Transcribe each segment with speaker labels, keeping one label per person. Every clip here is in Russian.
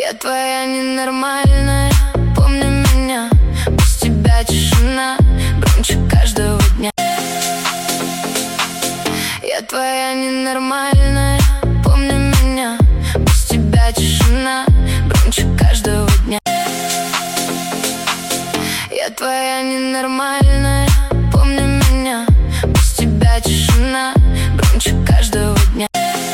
Speaker 1: Я твоя ненормальная, помни меня, без тебя тишина громче каждого дня. Я твоя ненормальная, помни меня, без тебя тишина громче каждого дня. Я твоя ненормальная, помни меня, без тебя тишина громче каждого дня.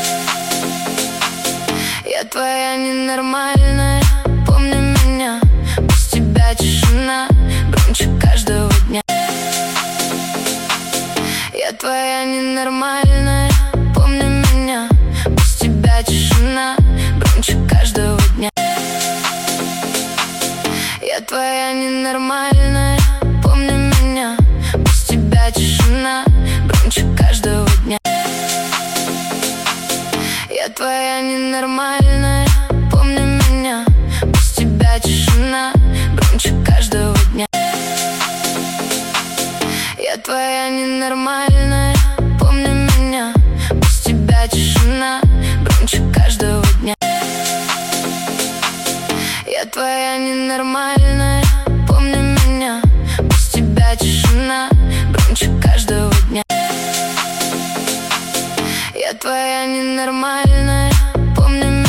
Speaker 1: Я твоя ненормальная, помни меня, без тебя тишина громче каждого дня. Я твоя ненормальная, помни меня, без тебя тишина громче каждого дня. Я твоя ненормальная, помни меня, без тебя тишина громче каждого дня. Я твоя ненормальная, помни меня, без тебя тишина громче каждого дня. Я твоя ненормальная, помни меня, без тебя тишина громче каждого дня. Я твоя ненормальная, помни меня, без тебя тишина громче каждого дня. Я твоя ненормальная.